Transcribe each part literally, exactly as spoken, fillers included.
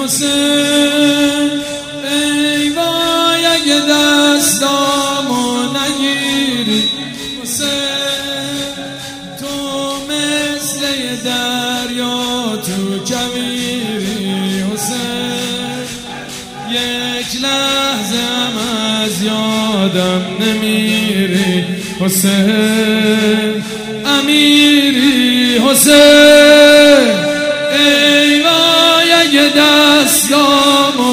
حسین ای وای اگه دستامو نگیری حسین تو مثل یه دریا تو کویری حسین یک لحظه هم از یادم نمیری حسین امیری حسین ای وای اگه دستامو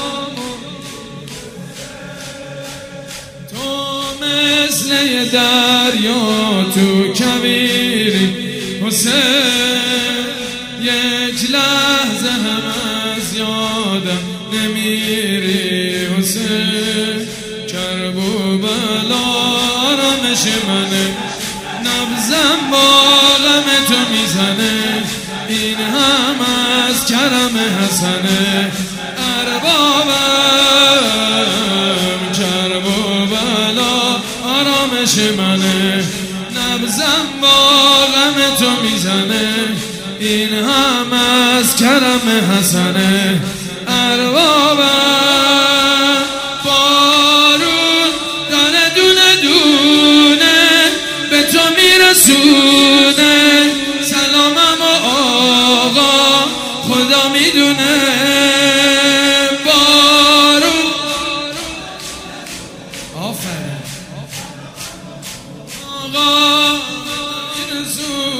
تو مثل یه دریا تو کویری حسین یک لحظه هم از یادم نمیری حسین کرب و بلا آرامش منه نبضم با غم تو میزنه این هم از کرم حسنه اربابم کرب و بلا آرامش منه نبضم با غم تو میزنه این هم از کرم حسنه اربابم بارون داره دونه دونه به تو میرسونه سلامم و آقا خدا میدونه بارون آفرین آقا میرسونه